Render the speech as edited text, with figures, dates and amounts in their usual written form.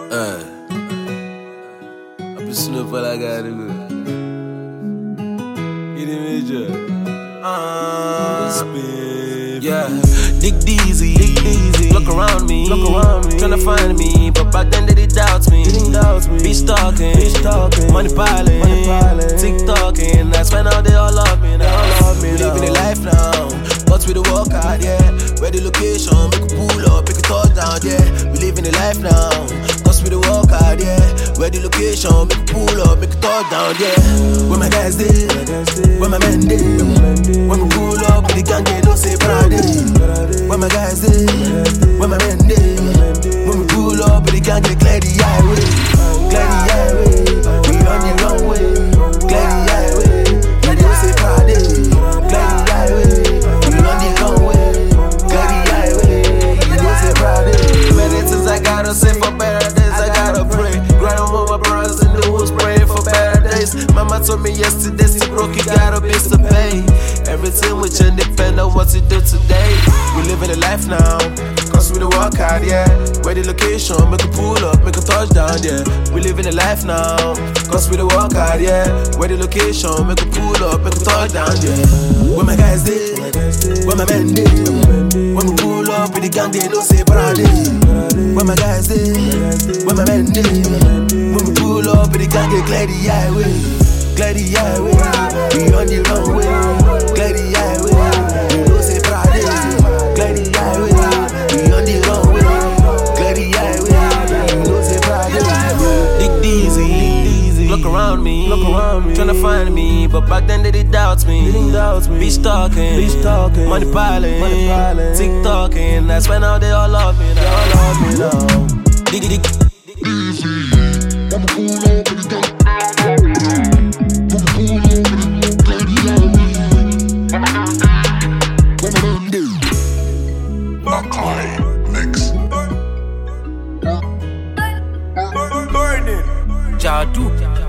I've been snoop what I gotta do. Get him major. Yeah, dig Deezy. Look around me, tryna find me, but back then they doubt me. Bitch talking, money piling, TikToking. That's why now they all love me. Living the life now, but we the work hard, yeah. Where the location, make a pull up, make a touchdown, yeah. We living the life now, cause we the work hard, yeah. Where the location, make a pull up, make a touchdown, yeah. Where my guys did, where my men did. When we pull up, the gang they don't say Friday. Where my guys did, where my men did. When we pull up, the gang they clear the highway. Clear the highway, we on the runway. Clear the highway, they don't say Friday. Clear the highway, we on the runway. Clear the highway, they don't say Friday. Many things I gotta say for better days, I gotta pray. Grind on my brothers in the woods, praying for better days. Mama told me yesterday, still broke, you gotta be to pay. Everything with you depend on what you do today. We living a life now, cause we the work hard, yeah. Where the location, make a pull up, make a touchdown, yeah. We living a life now, cause we the work hard, yeah. Where the location, make a pull up, make a touchdown, yeah. Where my guys did, where my men did. When we pull up with the gang, they don't say Friday. Where my guys did, where my men did. When we pull up with the gang, they clear the highway. Clear the highway, we on the runway. Clear the highway, we don't say Friday. Clear the highway, we on the runway. Clear the highway, we don't say Friday. Dig Deezy, look around me, tryna find me, but back then they doubt me. Bitch talking, money piling, TikToking. That's why now they all love me now. Dig Deezy, I'ma pull up and it's Jadu.